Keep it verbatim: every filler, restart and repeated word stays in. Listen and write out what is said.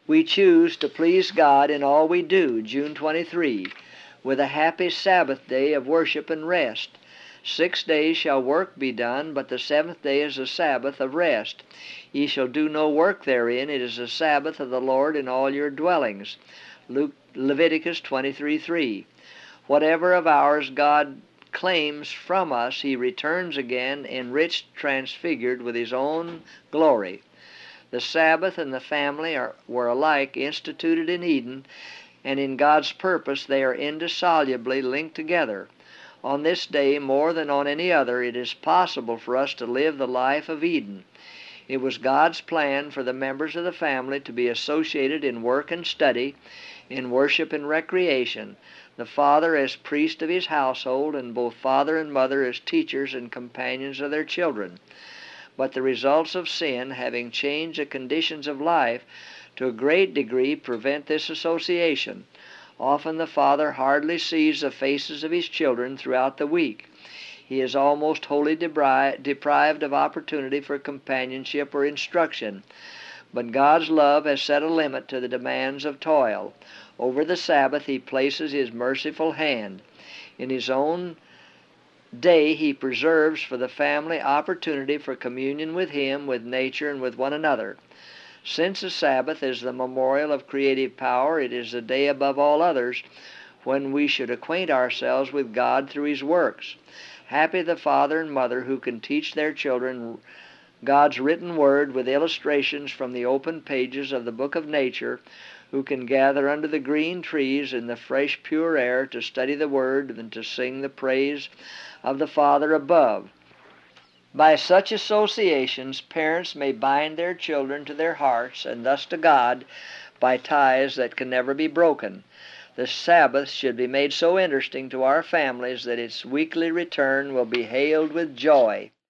We choose to please God in all we do, June twenty-third, with a happy Sabbath day of worship and rest. Six days shall work be done, but the seventh day is a Sabbath of rest. Ye shall do no work therein. It is the Sabbath of the Lord in all your dwellings. Luke, Leviticus twenty-three three. Whatever of ours God claims from us, he returns again, enriched, transfigured with his own glory. The Sabbath and the family are, were alike instituted in Eden, and in God's purpose they are indissolubly linked together. On this day, more than on any other, it is possible for us to live the life of Eden. It was God's plan for the members of the family to be associated in work and study, in worship and recreation, the father as priest of his household, and both father and mother as teachers and companions of their children. But the results of sin, having changed the conditions of life, to a great degree prevent this association. Often the father hardly sees the faces of his children throughout the week. He is almost wholly debri- deprived of opportunity for companionship or instruction. But God's love has set a limit to the demands of toil. Over the Sabbath he places his merciful hand. In his own day he preserves for the family opportunity for communion with him, with nature, and with one another. Since the Sabbath is the memorial of creative power, it is the day above all others when we should acquaint ourselves with God through his works. Happy the father and mother who can teach their children God's written word with illustrations from the open pages of the book of nature, who can gather under the green trees in the fresh, pure air to study the word and to sing the praise of the Father above. By such associations, parents may bind their children to their hearts and thus to God by ties that can never be broken. The Sabbath should be made so interesting to our families that its weekly return will be hailed with joy.